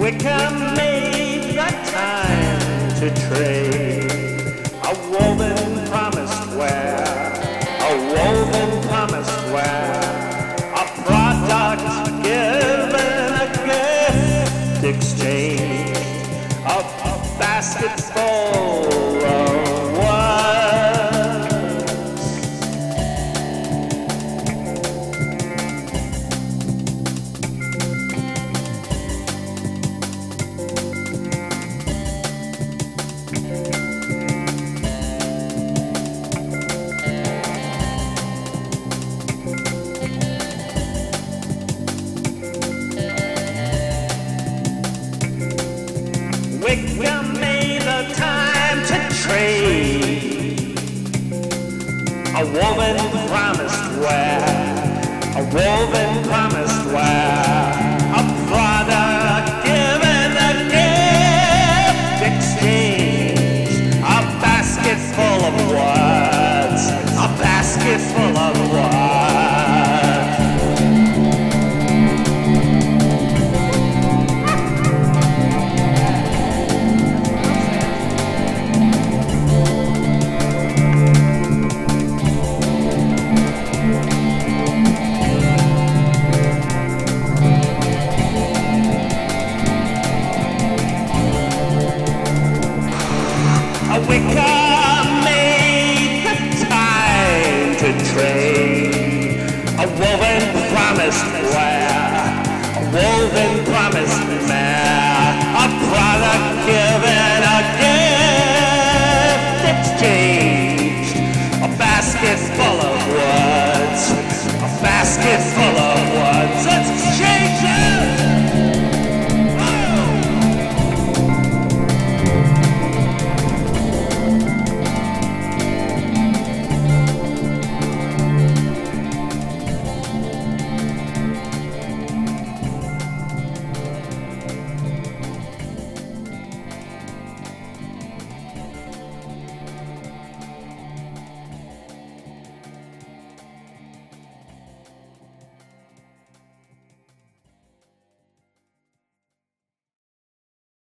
Wickham made the time to trade a woven promised wear, a woven promised wear, a product given a gift exchange, a basket full of words. Wickham made the time to trade a woman promised wear, a woman promised wear, a product given a gift exchange, a basket full of words, a basket full of words. Wickham made the time to trade a woven promised wear, a woven promised